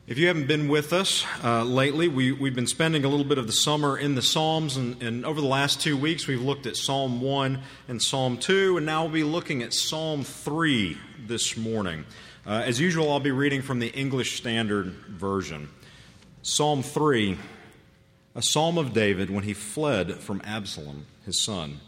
If you haven't been with us lately, we've been spending a little bit of the summer in the Psalms, and over the last 2 weeks we've looked at Psalm 1 and Psalm 2, and now we'll be looking at Psalm 3 this morning. As usual, I'll be reading from the English Standard Version. Psalm 3, a psalm of David when he fled from Absalom, his son.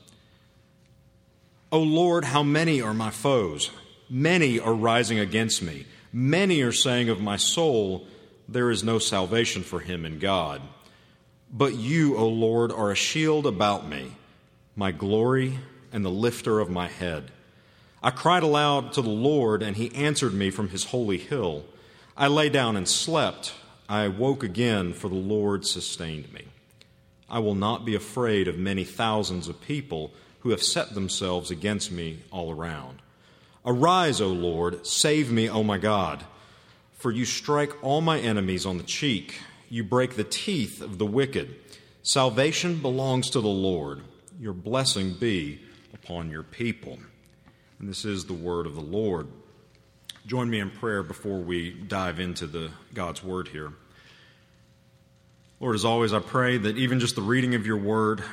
O Lord, how many are my foes? Many are rising against me. Many are saying of my soul, there is no salvation for him in God. But you, O Lord, are a shield about me, my glory and the lifter of my head. I cried aloud to the Lord, and he answered me from his holy hill. I lay down and slept. I awoke again, for the Lord sustained me. I will not be afraid of many thousands of people who have set themselves against me all around. Arise, O Lord, save me, O my God. For you strike all my enemies on the cheek. You break the teeth of the wicked. Salvation belongs to the Lord. Your blessing be upon your people. And this is the word of the Lord. Join me in prayer before we dive into God's word here. Lord, as always, I pray that even just the reading of your word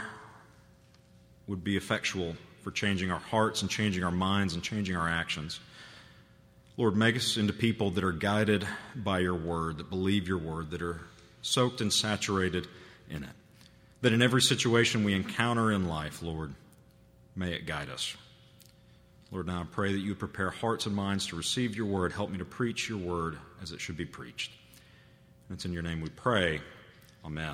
would be effectual for changing our hearts and changing our minds and changing our actions. Lord, make us into people that are guided by your word, that believe your word, that are soaked and saturated in it. That in every situation we encounter in life, Lord, may it guide us. Lord, now I pray that you would prepare hearts and minds to receive your word. Help me to preach your word as it should be preached. And it's in your name we pray. Amen.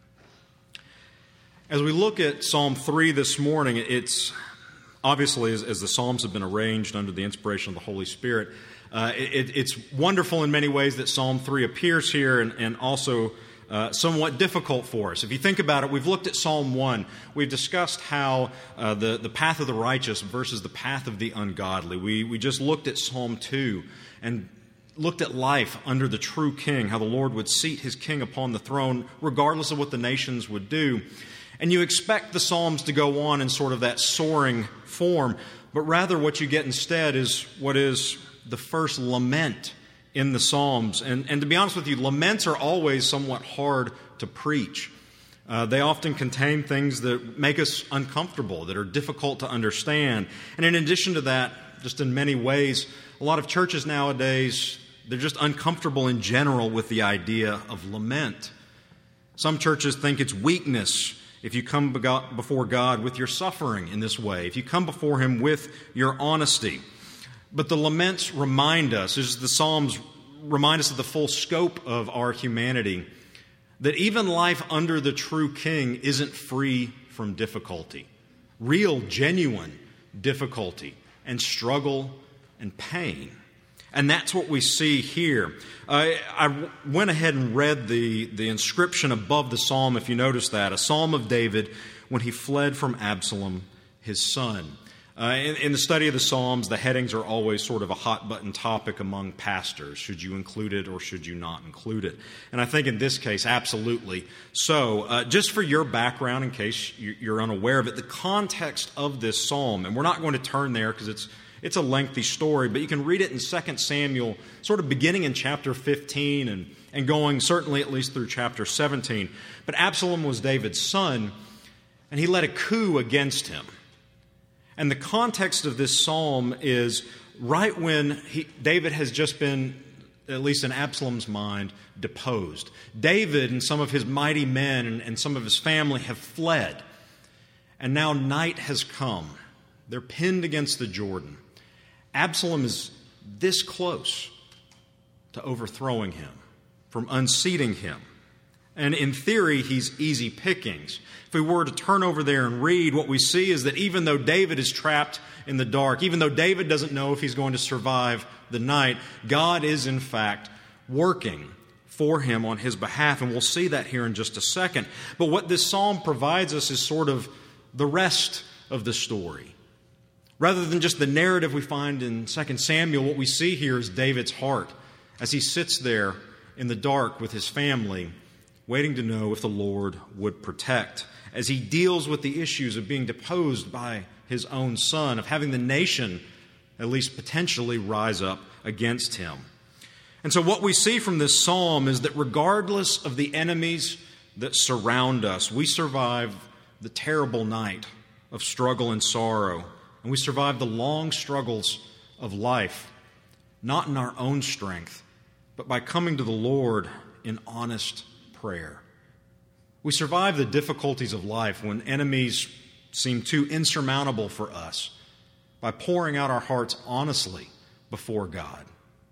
As we look at Psalm 3 this morning, it's obviously, as the Psalms have been arranged under the inspiration of the Holy Spirit, it's wonderful in many ways that Psalm 3 appears here and also somewhat difficult for us. If you think about it, we've looked at Psalm 1. We've discussed how the path of the righteous versus the path of the ungodly. We just looked at Psalm 2 and looked at life under the true king, how the Lord would seat his king upon the throne regardless of what the nations would do. And you expect the Psalms to go on in sort of that soaring form, but rather what you get instead is what is the first lament in the Psalms. And to be honest with you, laments are always somewhat hard to preach. They often contain things that make us uncomfortable, that are difficult to understand. And in addition to that, just in many ways, a lot of churches nowadays, they're just uncomfortable in general with the idea of lament. Some churches think it's weakness if you come before God with your suffering in this way, if you come before Him with your honesty. But the laments remind us, as the Psalms remind us of the full scope of our humanity, that even life under the true King isn't free from difficulty. Real, genuine difficulty and struggle and pain. And that's what we see here. I went ahead and read the inscription above the psalm, if you notice that. A psalm of David when he fled from Absalom, his son. In the study of the Psalms, the headings are always sort of a hot-button topic among pastors. Should you include it or should you not include it? And I think in this case, absolutely. So, just for your background, in case you're unaware of it, the context of this psalm, and we're not going to turn there because it's a lengthy story, but you can read it in 2 Samuel, sort of beginning in chapter 15 and going certainly at least through chapter 17. But Absalom was David's son, and he led a coup against him. And the context of this psalm is right when David has just been, at least in Absalom's mind, deposed. David and some of his mighty men and some of his family have fled. And now night has come. They're pinned against the Jordan. Absalom is this close to overthrowing him, from unseating him. And in theory, he's easy pickings. If we were to turn over there and read, what we see is that even though David is trapped in the dark, even though David doesn't know if he's going to survive the night, God is in fact working for him on his behalf. And we'll see that here in just a second. But what this psalm provides us is sort of the rest of the story. Rather than just the narrative we find in 2 Samuel, what we see here is David's heart as he sits there in the dark with his family, waiting to know if the Lord would protect, as he deals with the issues of being deposed by his own son, of having the nation at least potentially rise up against him. And so what we see from this psalm is that regardless of the enemies that surround us, we survive the terrible night of struggle and sorrow, and we survive the long struggles of life, not in our own strength, but by coming to the Lord in honest prayer. We survive the difficulties of life when enemies seem too insurmountable for us by pouring out our hearts honestly before God.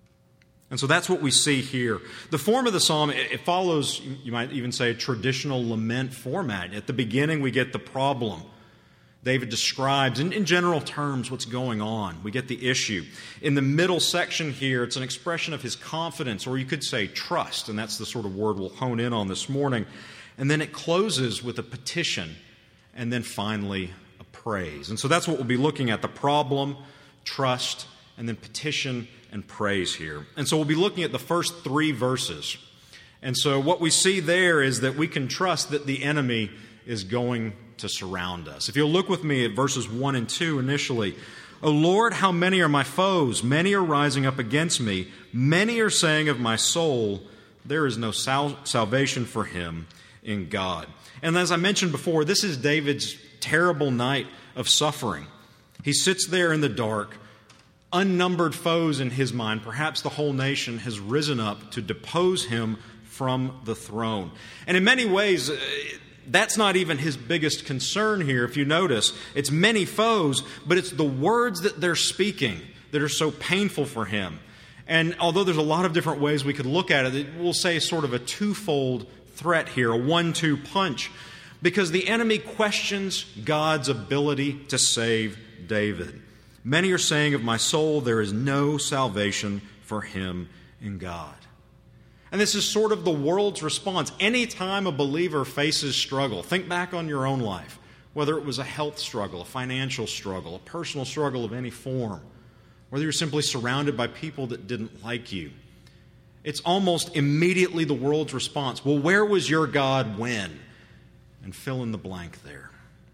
And so that's what we see here. The form of the psalm, it follows, you might even say, a traditional lament format. At the beginning, we get the problem. David describes, in general terms, what's going on. We get the issue. In the middle section here, it's an expression of his confidence, or you could say trust, and that's the sort of word we'll hone in on this morning. And then it closes with a petition, and then finally a praise. And so that's what we'll be looking at, the problem, trust, and then petition and praise here. And so we'll be looking at the first 3 verses. And so what we see there is that we can trust that the enemy is going to surround us. If you'll look with me at verses 1 and 2 initially. O Lord, how many are my foes? Many are rising up against me. Many are saying of my soul, there is no salvation for him in God. And as I mentioned before, this is David's terrible night of suffering. He sits there in the dark. Unnumbered foes in his mind, perhaps the whole nation, has risen up to depose him from the throne. And in many ways, that's not even his biggest concern here. If you notice, it's many foes, but it's the words that they're speaking that are so painful for him. And although there's a lot of different ways we could look at it, we'll say sort of a twofold threat here, a 1-2 punch, because the enemy questions God's ability to save David. Many are saying of my soul, there is no salvation for him in God. And this is sort of the world's response. Anytime a believer faces struggle, think back on your own life, whether it was a health struggle, a financial struggle, a personal struggle of any form, whether you're simply surrounded by people that didn't like you. It's almost immediately the world's response. Well, where was your God when? And fill in the blank there.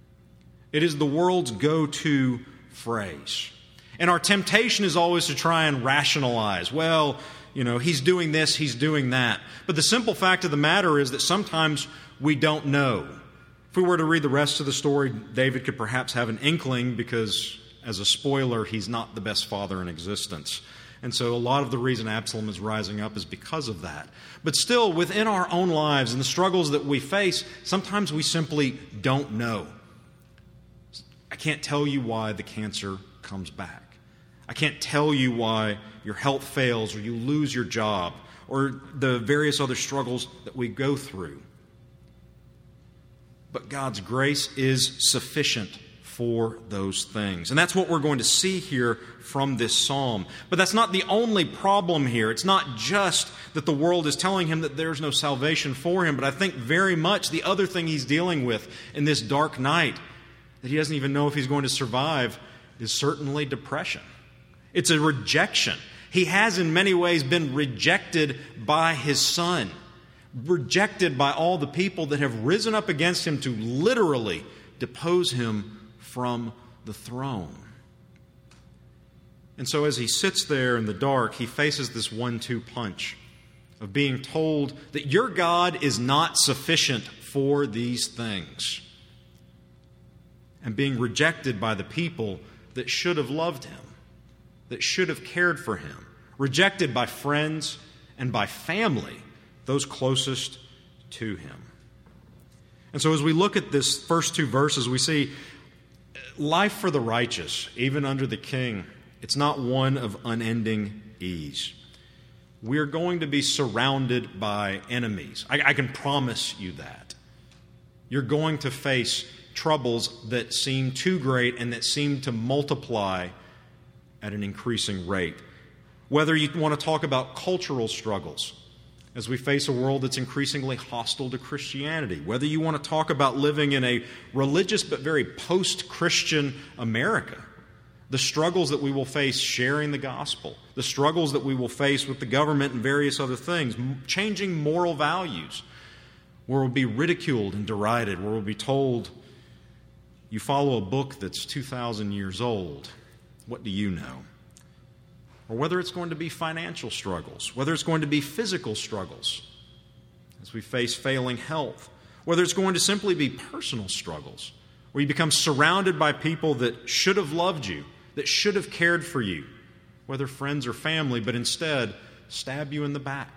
It is the world's go-to phrase. And our temptation is always to try and rationalize, well, he's doing this, he's doing that. But the simple fact of the matter is that sometimes we don't know. If we were to read the rest of the story, David could perhaps have an inkling because, as a spoiler, he's not the best father in existence. And so a lot of the reason Absalom is rising up is because of that. But still, within our own lives and the struggles that we face, sometimes we simply don't know. I can't tell you why the cancer comes back. I can't tell you why your health fails or you lose your job or the various other struggles that we go through. But God's grace is sufficient for those things. And that's what we're going to see here from this psalm. But that's not the only problem here. It's not just that the world is telling him that there's no salvation for him, but I think very much the other thing he's dealing with in this dark night that he doesn't even know if he's going to survive is certainly depression. It's a rejection. He has in many ways been rejected by his son, rejected by all the people that have risen up against him to literally depose him from the throne. And so as he sits there in the dark, he faces this 1-2 punch of being told that your God is not sufficient for these things, and being rejected by the people that should have loved him, that should have cared for him, rejected by friends and by family, those closest to him. And so as we look at this first 2 verses, we see life for the righteous, even under the king, it's not one of unending ease. We're going to be surrounded by enemies. I can promise you that. You're going to face troubles that seem too great and that seem to multiply at an increasing rate. Whether you want to talk about cultural struggles, as we face a world that's increasingly hostile to Christianity, whether you want to talk about living in a religious but very post-Christian America, the struggles that we will face sharing the gospel, the struggles that we will face with the government and various other things, changing moral values, where we'll be ridiculed and derided, where we'll be told, you follow a book that's 2,000 years old. What do you know? or whether it's going to be financial struggles, whether it's going to be physical struggles as we face failing health, whether it's going to simply be personal struggles, where you become surrounded by people that should have loved you, that should have cared for you, whether friends or family, but instead stab you in the back.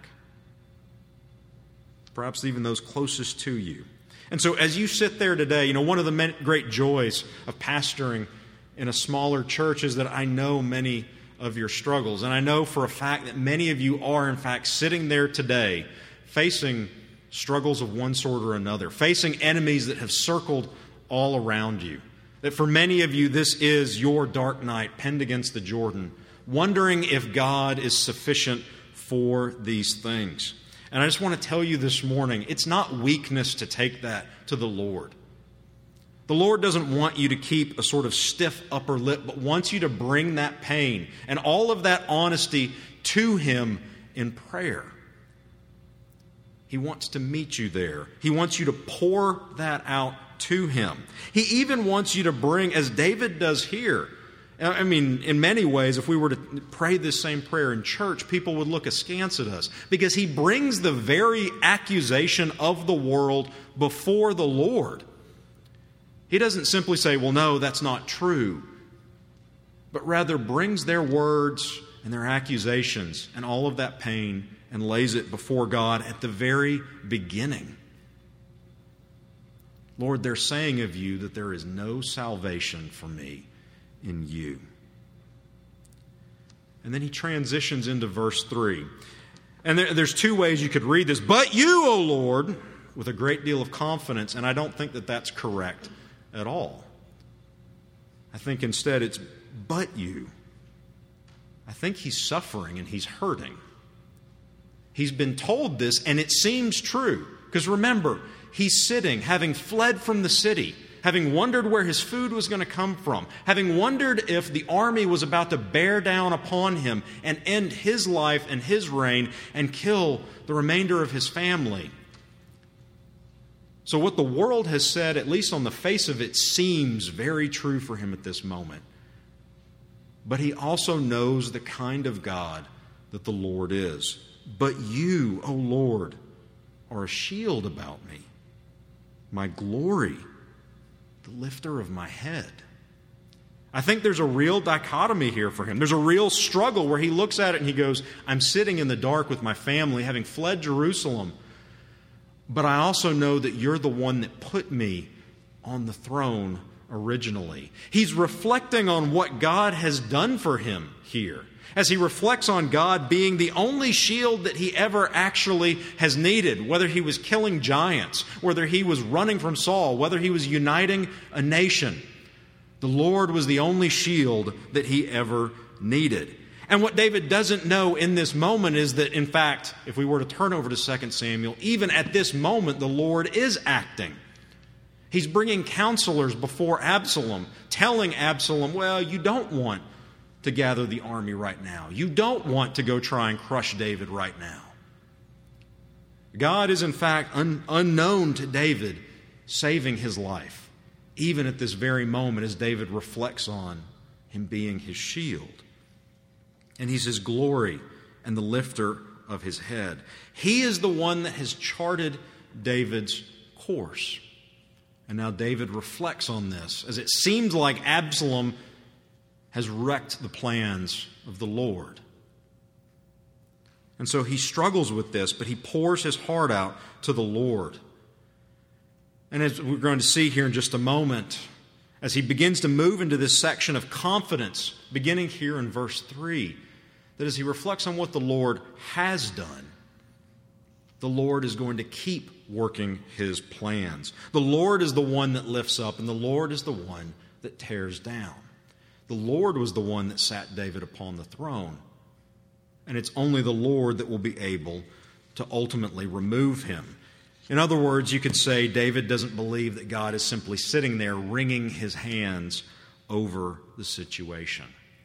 Perhaps even those closest to you. And so as you sit there today, one of the great joys of pastoring in a smaller church is that I know many of your struggles. And I know for a fact that many of you are, in fact, sitting there today facing struggles of one sort or another, facing enemies that have circled all around you. That for many of you, this is your dark night penned against the Jordan, wondering if God is sufficient for these things. And I just want to tell you this morning, it's not weakness to take that to the Lord. The Lord doesn't want you to keep a sort of stiff upper lip, but wants you to bring that pain and all of that honesty to Him in prayer. He wants to meet you there. He wants you to pour that out to Him. He even wants you to bring, as David does here. I mean, in many ways, if we were to pray this same prayer in church, people would look askance at us, because he brings the very accusation of the world before the Lord. He doesn't simply say, well, no, that's not true, but rather brings their words and their accusations and all of that pain and lays it before God at the very beginning. Lord, they're saying of you that there is no salvation for me in you. And then he transitions into verse 3. And there's two ways you could read this. But you, O Lord, with a great deal of confidence. And I don't think that that's correct at all. I think instead it's, but you. I think he's suffering and he's hurting. He's been told this, and it seems true. Because remember, he's sitting, having fled from the city, having wondered where his food was going to come from, having wondered if the army was about to bear down upon him and end his life and his reign and kill the remainder of his family. So what the world has said, at least on the face of it, seems very true for him at this moment. But he also knows the kind of God that the Lord is. But you, O Lord, are a shield about me, my glory, the lifter of my head. I think there's a real dichotomy here for him. There's a real struggle where he looks at it and he goes, I'm sitting in the dark with my family, having fled Jerusalem, but I also know that you're the one that put me on the throne originally. He's reflecting on what God has done for him here, as he reflects on God being the only shield that he ever actually has needed, whether he was killing giants, whether he was running from Saul, whether he was uniting a nation. The Lord was the only shield that he ever needed. And what David doesn't know in this moment is that, in fact, if we were to turn over to 2 Samuel, even at this moment, the Lord is acting. He's bringing counselors before Absalom, telling Absalom, well, you don't want to gather the army right now. You don't want to go try and crush David right now. God is, in fact, unknown to David, saving his life, even at this very moment as David reflects on him being his shield. And he's his glory and the lifter of his head. He is the one that has charted David's course. And now David reflects on this, as it seems like Absalom has wrecked the plans of the Lord. And so he struggles with this, but he pours his heart out to the Lord. And as we're going to see here in just a moment, as he begins to move into this section of confidence, beginning here in verse 3, that as he reflects on what the Lord has done, the Lord is going to keep working his plans. The Lord is the one that lifts up, and the Lord is the one that tears down. The Lord was the one that sat David upon the throne, and it's only the Lord that will be able to ultimately remove him. In other words, you could say David doesn't believe that God is simply sitting there wringing his hands over the situation.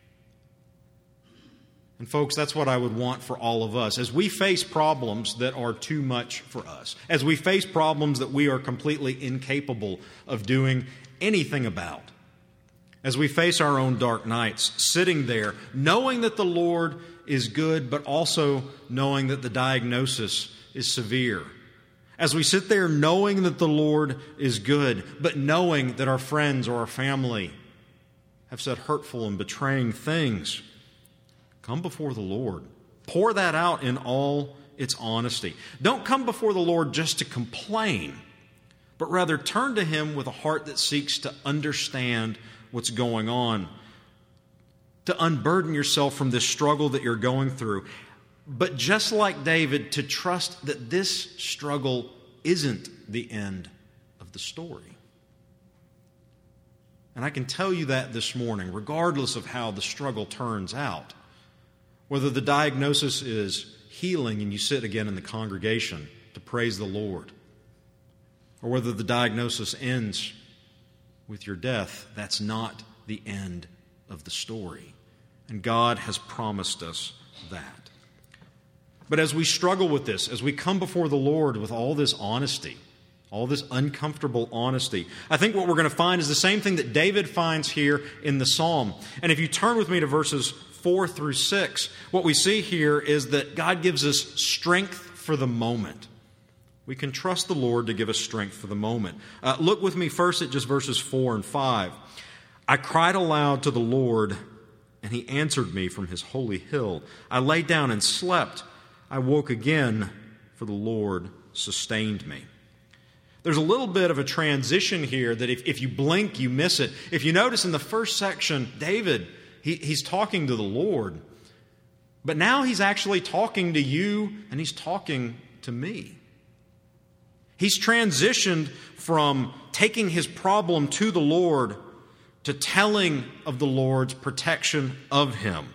And folks, that's what I would want for all of us. As we face problems that are too much for us, as we face problems that we are completely incapable of doing anything about, as we face our own dark nights, sitting there, knowing that the Lord is good, but also knowing that the diagnosis is severe. As we sit there knowing that the Lord is good, but knowing that our friends or our family have said hurtful and betraying things, come before the Lord. Pour that out in all its honesty. Don't come before the Lord just to complain, but rather turn to Him with a heart that seeks to understand what's going on, to unburden yourself from this struggle that you're going through. But just like David, to trust that this struggle isn't the end of the story. And I can tell you that this morning, regardless of how the struggle turns out, whether the diagnosis is healing and you sit again in the congregation to praise the Lord, or whether the diagnosis ends with your death, that's not the end of the story. And God has promised us that. But as we struggle with this, as we come before the Lord with all this honesty, all this uncomfortable honesty, I think what we're going to find is the same thing that David finds here in the psalm. And if you turn with me to verses 4 through 6, what we see here is that God gives us strength for the moment. We can trust the Lord to give us strength for the moment. Look with me first at just verses 4 and 5. I cried aloud to the Lord, and He answered me from His holy hill. I lay down and slept. I woke again, for the Lord sustained me. There's a little bit of a transition here that if you blink, you miss it. If you notice in the first section, David, he's talking to the Lord. But now he's actually talking to you, and he's talking to me. He's transitioned from taking his problem to the Lord to telling of the Lord's protection of him.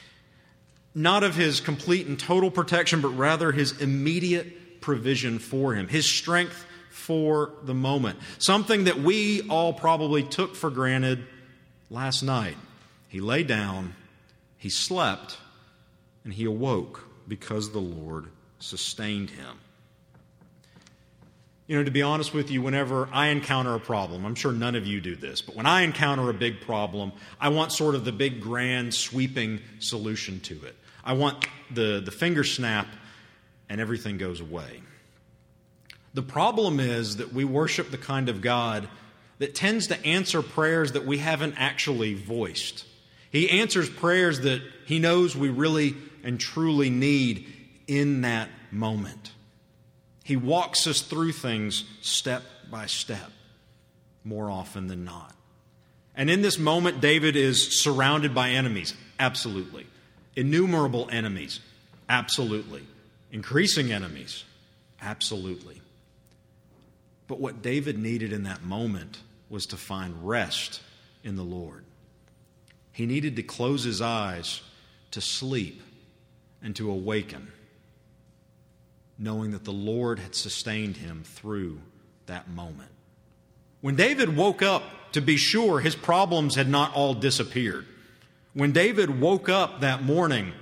Not of His complete and total protection, but rather His immediate provision for him, His strength for the moment. Something that we all probably took for granted last night. He lay down, he slept, and he awoke because the Lord sustained him. You know, to be honest with you, whenever I encounter a problem, I'm sure none of you do this, but when I encounter a big problem, I want sort of the big, grand, sweeping solution to it. I want the finger snap and everything goes away. The problem is that we worship the kind of God that tends to answer prayers that we haven't actually voiced. He answers prayers that He knows we really and truly need in that moment. He walks us through things step by step, more often than not. And in this moment, David is surrounded by enemies, absolutely. Innumerable enemies, absolutely. Increasing enemies, absolutely. But what David needed in that moment was to find rest in the Lord. He needed to close his eyes to sleep and to awaken, knowing that the Lord had sustained him through that moment. When David woke up, to be sure, his problems had not all disappeared. When David woke up that morning,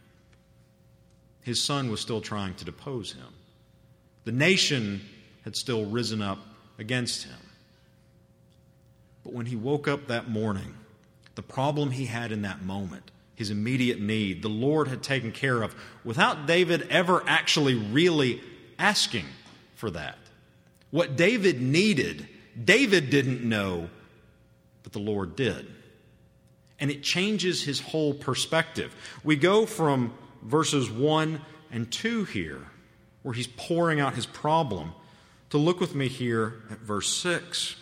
his son was still trying to depose him. The nation had still risen up against him. But when he woke up that morning, the problem he had in that moment, his immediate need, the Lord had taken care of without David ever actually really asking for that. What David needed, David didn't know, but the Lord did. And it changes his whole perspective. We go from verses 1 and 2 here, where he's pouring out his problem, to look with me here at verse 6.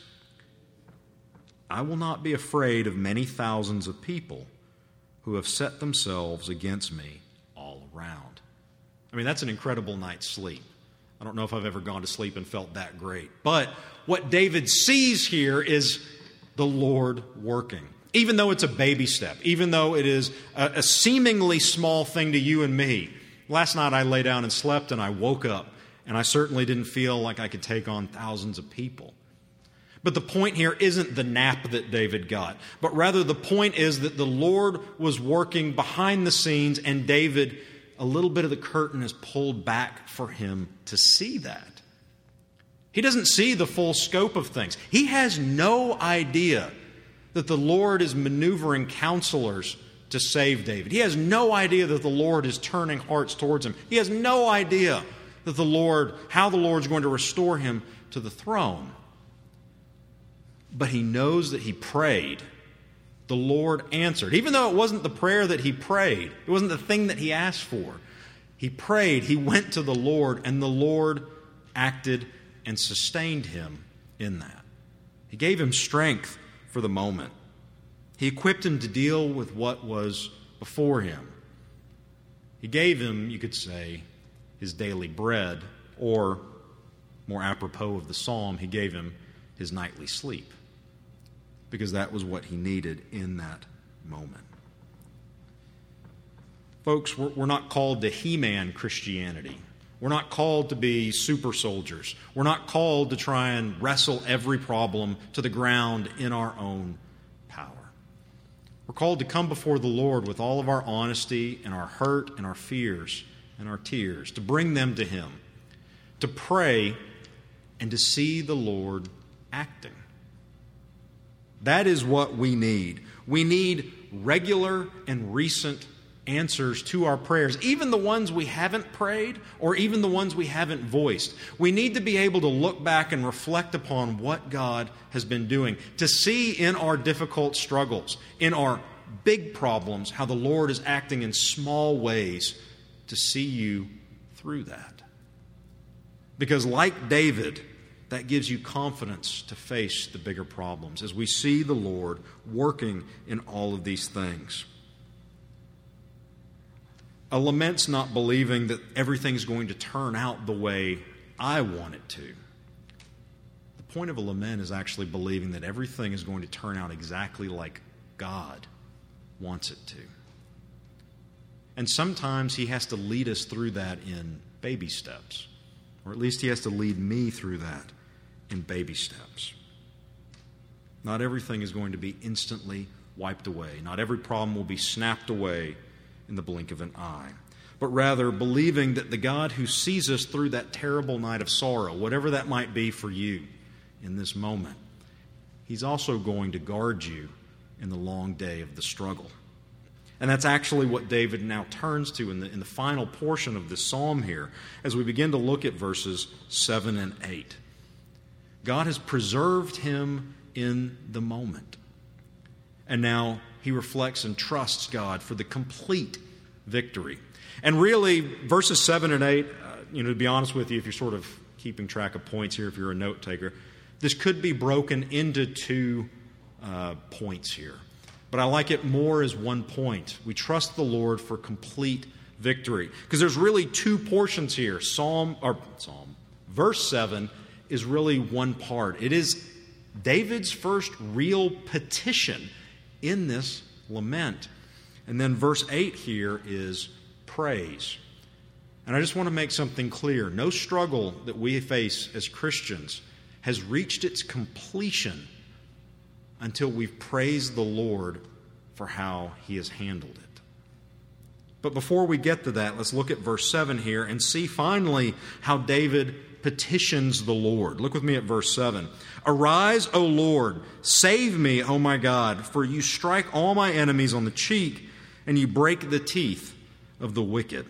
I will not be afraid of many thousands of people who have set themselves against me all around. I mean, that's an incredible night's sleep. I don't know if I've ever gone to sleep and felt that great. But what David sees here is the Lord working. Even though it's a baby step, even though it is a seemingly small thing to you and me. Last night I lay down and slept and I woke up, and I certainly didn't feel like I could take on thousands of people. But the point here isn't the nap that David got, but rather the point is that the Lord was working behind the scenes, and David, a little bit of the curtain is pulled back for him to see that. He doesn't see the full scope of things. He has no idea that the Lord is maneuvering counselors to save David. He has no idea that the Lord is turning hearts towards him. He has no idea that how the Lord's going to restore him to the throne. But he knows that he prayed. The Lord answered. Even though it wasn't the prayer that he prayed, it wasn't the thing that he asked for. He prayed, he went to the Lord, and the Lord acted and sustained him in that. He gave him strength for the moment. He equipped him to deal with what was before him. He gave him, you could say, his daily bread, or, more apropos of the psalm, he gave him his nightly sleep, because that was what he needed in that moment. Folks, we're not called to He-Man Christianity. We're not called to be super soldiers. We're not called to try and wrestle every problem to the ground in our own power. We're called to come before the Lord with all of our honesty and our hurt and our fears and our tears, to bring them to Him, to pray and to see the Lord acting. That is what we need. We need regular and recent answers to our prayers, even the ones we haven't prayed or even the ones we haven't voiced. We need to be able to look back and reflect upon what God has been doing, to see in our difficult struggles, in our big problems, how the Lord is acting in small ways to see you through that. Because like David, that gives you confidence to face the bigger problems as we see the Lord working in all of these things. A lament's not believing that everything's going to turn out the way I want it to. The point of a lament is actually believing that everything is going to turn out exactly like God wants it to. And sometimes He has to lead us through that in baby steps. Or at least He has to lead me through that in baby steps. Not everything is going to be instantly wiped away. Not every problem will be snapped away in the blink of an eye. But rather believing that the God who sees us through that terrible night of sorrow, whatever that might be for you in this moment, He's also going to guard you in the long day of the struggle. And that's actually what David now turns to in the final portion of this psalm here, as we begin to look at verses 7 and 8. God has preserved him in the moment. And now he reflects and trusts God for the complete victory. And really, verses 7 and 8, to be honest with you, if you're sort of keeping track of points here, if you're a note taker, this could be broken into two points here. But I like it more as one point. We trust the Lord for complete victory. Because there's really two portions here. Verse 7 is really one part. It is David's first real petition in this lament. And then verse 8 here is praise. And I just want to make something clear. No struggle that we face as Christians has reached its completion until we've praised the Lord for how He has handled it. But before we get to that, let's look at verse 7 here and see finally how David petitions the Lord. Look with me at verse 7. Arise, O Lord, save me, O my God, for you strike all my enemies on the cheek, and you break the teeth of the wicked.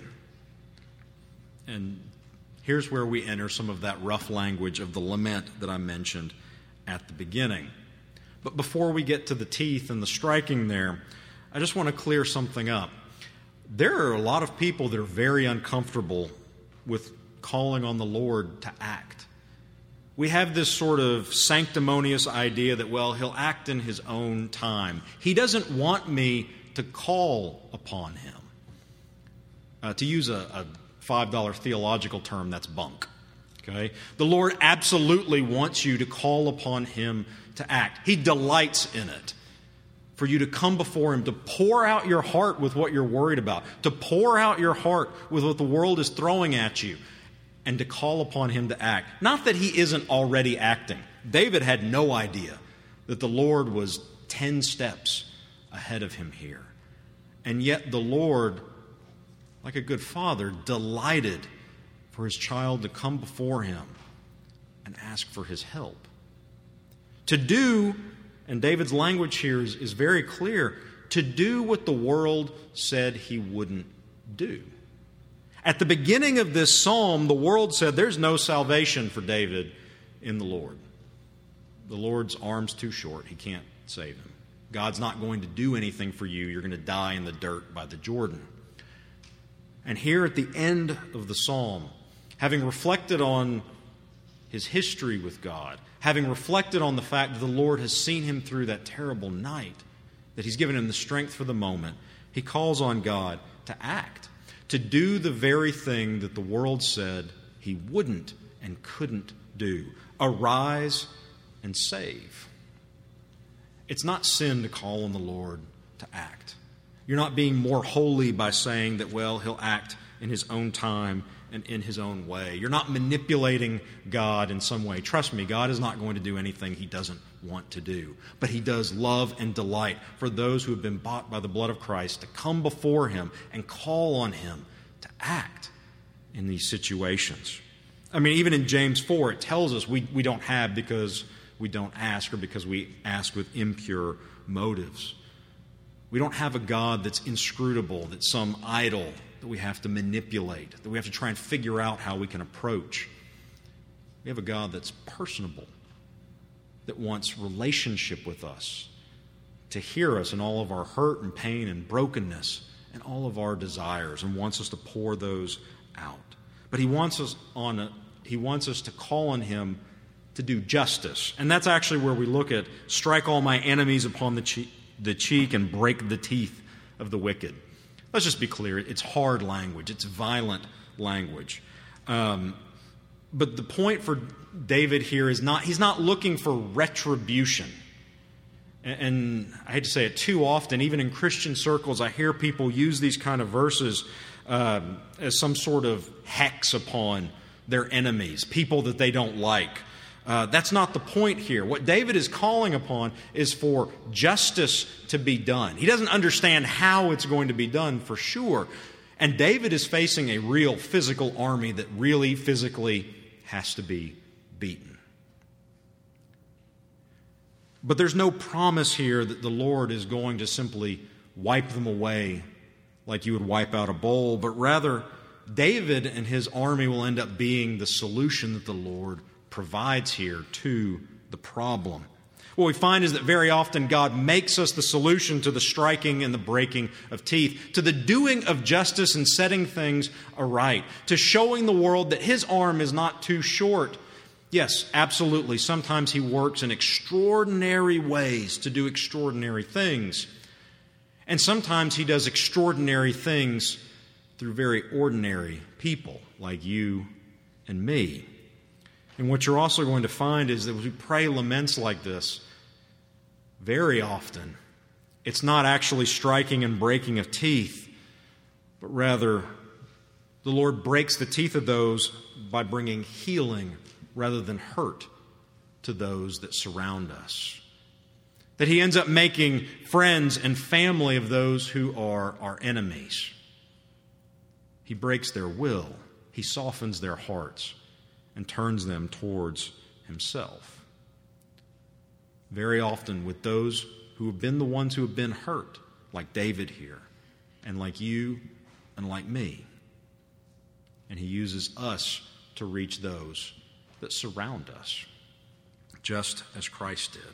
And here's where we enter some of that rough language of the lament that I mentioned at the beginning. But before we get to the teeth and the striking there, I just want to clear something up. There are a lot of people that are very uncomfortable with calling on the Lord to act. We have this sort of sanctimonious idea that, well, He'll act in His own time. He doesn't want me to call upon Him. To use a $5 theological term, that's bunk. Okay? The Lord absolutely wants you to call upon Him to act. He delights in it. For you to come before Him, to pour out your heart with what you're worried about, to pour out your heart with what the world is throwing at you, and to call upon Him to act. Not that He isn't already acting. David had no idea that the Lord was 10 steps ahead of him here. And yet the Lord, like a good father, delighted for His child to come before Him and ask for His help. To do And David's language here is very clear, to do what the world said he wouldn't do. At the beginning of this psalm, the world said there's no salvation for David in the Lord. The Lord's arm's too short. He can't save him. God's not going to do anything for you. You're going to die in the dirt by the Jordan. And here at the end of the psalm, having reflected on his history with God, having reflected on the fact that the Lord has seen him through that terrible night, that he's given him the strength for the moment, he calls on God to act, to do the very thing that the world said he wouldn't and couldn't do. Arise and save. It's not sin to call on the Lord to act. You're not being more holy by saying that, well, he'll act in his own time and in his own way. You're not manipulating God in some way. Trust me, God is not going to do anything he doesn't want to do. But he does love and delight for those who have been bought by the blood of Christ to come before him and call on him to act in these situations. I mean, even in James 4, it tells us we don't have because we don't ask, or because we ask with impure motives. We don't have a God that's inscrutable, that's some idol that we have to manipulate, that we have to try and figure out how we can approach. We have a God that's personable, that wants relationship with us, to hear us in all of our hurt and pain and brokenness and all of our desires, and wants us to pour those out. But he wants us to call on him to do justice. And that's actually where we look at strike all my enemies upon the cheek and break the teeth of the wicked. Let's just be clear. It's hard language. It's violent language. But the point for David here is he's not looking for retribution. And I hate to say it too often, even in Christian circles, I hear people use these kind of verses as some sort of hex upon their enemies, people that they don't like. That's not the point here. What David is calling upon is for justice to be done. He doesn't understand how it's going to be done for sure. And David is facing a real physical army that really physically has to be beaten. But there's no promise here that the Lord is going to simply wipe them away like you would wipe out a bowl, but rather David and his army will end up being the solution that the Lord provides here to the problem. What we find is that very often God makes us the solution to the striking and the breaking of teeth, to the doing of justice and setting things aright, to showing the world that his arm is not too short. Yes, absolutely. Sometimes he works in extraordinary ways to do extraordinary things. And sometimes he does extraordinary things through very ordinary people like you and me. And what you're also going to find is that as we pray laments like this, very often it's not actually striking and breaking of teeth, but rather the Lord breaks the teeth of those by bringing healing rather than hurt to those that surround us. That he ends up making friends and family of those who are our enemies. He breaks their will. He softens their hearts and turns them towards himself. Very often with those who have been the ones who have been hurt, like David here, and like you and like me. And he uses us to reach those that surround us, just as Christ did.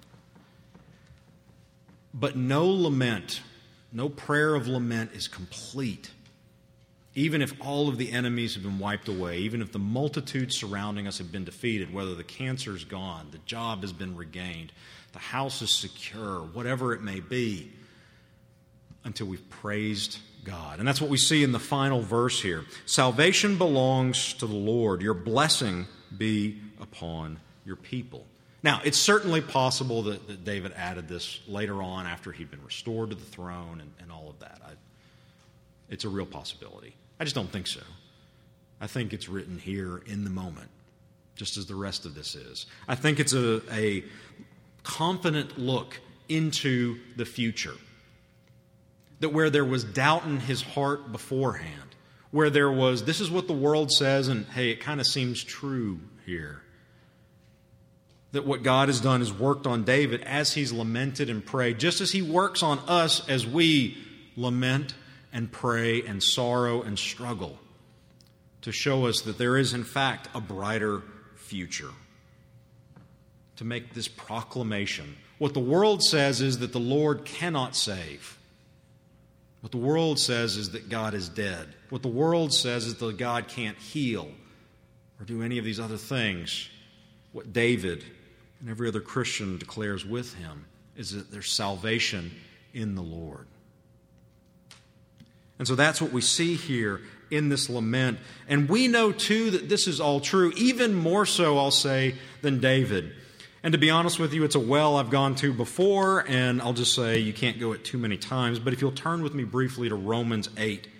But no lament, no prayer of lament is complete, even if all of the enemies have been wiped away, even if the multitudes surrounding us have been defeated, whether the cancer's gone, the job has been regained, the house is secure, whatever it may be, until we've praised God. And that's what we see in the final verse here. Salvation belongs to the Lord. Your blessing be upon your people. Now, it's certainly possible that David added this later on after he'd been restored to the throne and all of that. It's a real possibility. I just don't think so. I think it's written here in the moment, just as the rest of this is. I think it's a confident look into the future. That where there was doubt in his heart beforehand, where there was, this is what the world says, and hey, it kind of seems true here. That what God has done is worked on David as he's lamented and prayed, just as he works on us as we lament and pray and sorrow and struggle, to show us that there is in fact a brighter future. To make this proclamation. What the world says is that the Lord cannot save. What the world says is that God is dead. What the world says is that God can't heal or do any of these other things. What David and every other Christian declares with him is that there's salvation in the Lord. And so that's what we see here in this lament. And we know too that this is all true, even more so, I'll say, than David. And to be honest with you, it's a well I've gone to before, and I'll just say you can't go it too many times. But if you'll turn with me briefly to Romans 8,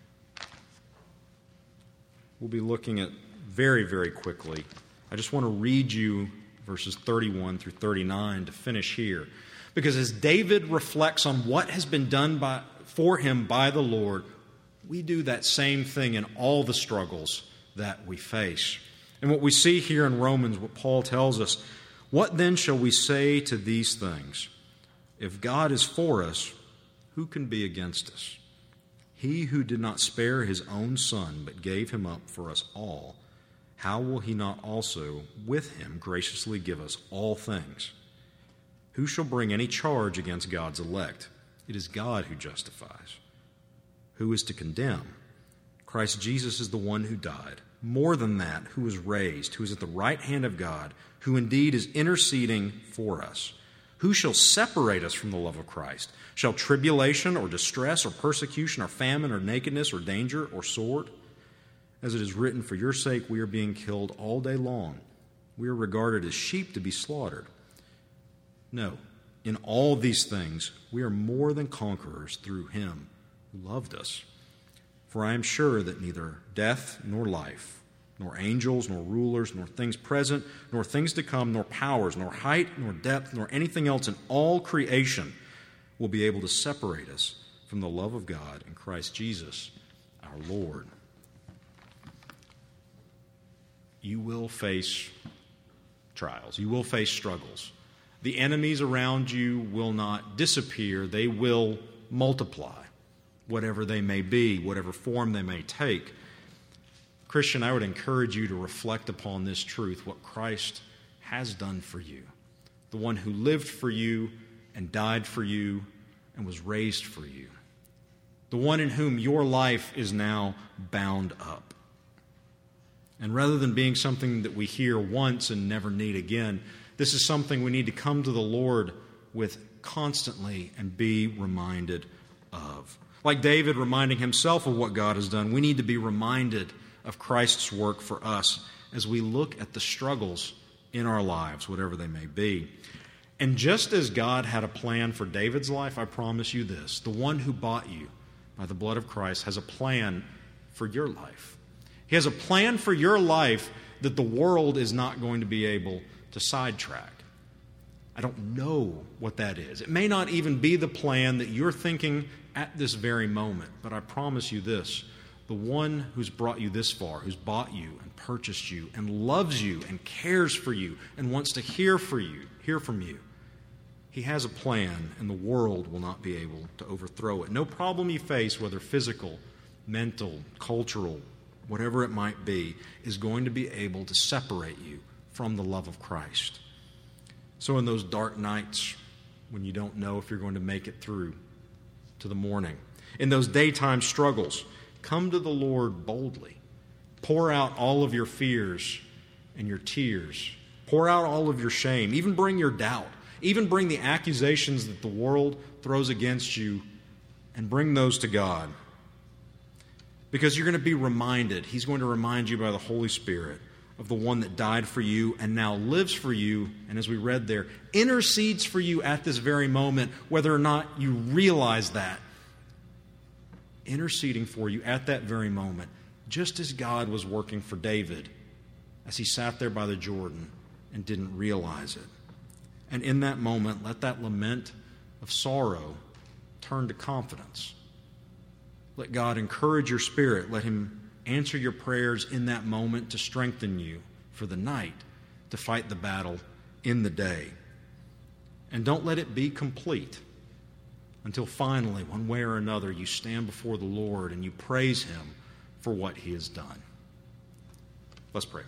we'll be looking at very, very quickly. I just want to read you verses 31 through 39 to finish here. Because as David reflects on what has been done for him by the Lord, we do that same thing in all the struggles that we face. And what we see here in Romans, what Paul tells us, what then shall we say to these things? If God is for us, who can be against us? He who did not spare his own Son, but gave him up for us all, how will he not also with him graciously give us all things? Who shall bring any charge against God's elect? It is God who justifies. Who is to condemn? Christ Jesus is the one who died. More than that, who was raised, who is at the right hand of God, who indeed is interceding for us. Who shall separate us from the love of Christ? Shall tribulation or distress or persecution or famine or nakedness or danger or sword? As it is written, for your sake we are being killed all day long. We are regarded as sheep to be slaughtered. No, in all these things we are more than conquerors through him who loved us. For I am sure that neither death nor life, nor angels, nor rulers, nor things present, nor things to come, nor powers, nor height, nor depth, nor anything else in all creation will be able to separate us from the love of God in Christ Jesus our Lord. You will face trials. You will face struggles. The enemies around you will not disappear. They will multiply, whatever they may be, whatever form they may take. Christian, I would encourage you to reflect upon this truth, what Christ has done for you, the one who lived for you and died for you and was raised for you, the one in whom your life is now bound up. And rather than being something that we hear once and never need again, this is something we need to come to the Lord with constantly and be reminded of. Like David reminding himself of what God has done, we need to be reminded of Christ's work for us as we look at the struggles in our lives, whatever they may be. And just as God had a plan for David's life, I promise you this, the one who bought you by the blood of Christ has a plan for your life. He has a plan for your life that the world is not going to be able to sidetrack. I don't know what that is. It may not even be the plan that you're thinking at this very moment, but I promise you this, the one who's brought you this far, who's bought you and purchased you and loves you and cares for you and wants to hear from you, he has a plan and the world will not be able to overthrow it. No problem you face, whether physical, mental, cultural, whatever it might be, is going to be able to separate you from the love of Christ. So in those dark nights when you don't know if you're going to make it through to the morning, in those daytime struggles, come to the Lord boldly. Pour out all of your fears and your tears. Pour out all of your shame. Even bring your doubt. Even bring the accusations that the world throws against you and bring those to God. Because you're going to be reminded, He's going to remind you by the Holy Spirit of the one that died for you and now lives for you, and as we read there, intercedes for you at this very moment, whether or not you realize that. Interceding for you at that very moment, just as God was working for David as he sat there by the Jordan and didn't realize it. And in that moment, let that lament of sorrow turn to confidence. Let God encourage your spirit. Let Him answer your prayers in that moment to strengthen you for the night to fight the battle in the day. And don't let it be complete until finally, one way or another, you stand before the Lord and you praise Him for what He has done. Let's pray.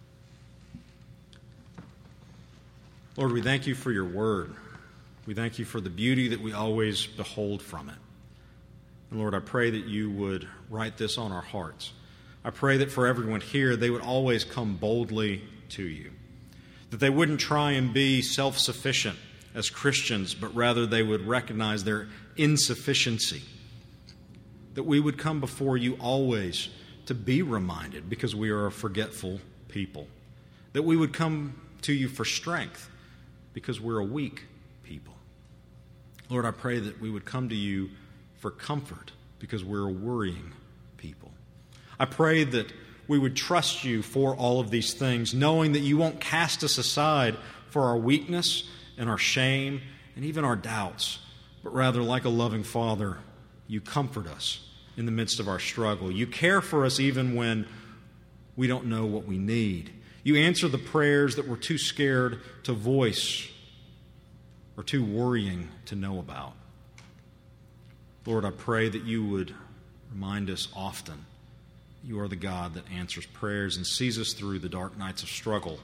Lord, we thank You for Your word. We thank You for the beauty that we always behold from it. And Lord, I pray that You would write this on our hearts. I pray that for everyone here, they would always come boldly to You. That they wouldn't try and be self-sufficient as Christians, but rather they would recognize their insufficiency. That we would come before You always to be reminded, because we are a forgetful people. That we would come to You for strength, because we're a weak people. Lord, I pray that we would come to You for comfort, because we're a worrying people. I pray that we would trust You for all of these things, knowing that You won't cast us aside for our weakness and our shame and even our doubts, but rather, like a loving Father, You comfort us in the midst of our struggle. You care for us even when we don't know what we need. You answer the prayers that we're too scared to voice or too worrying to know about. Lord, I pray that You would remind us often You are the God that answers prayers and sees us through the dark nights of struggle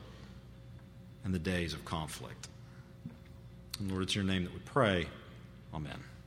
and the days of conflict. And Lord, it's Your name that we pray. Amen.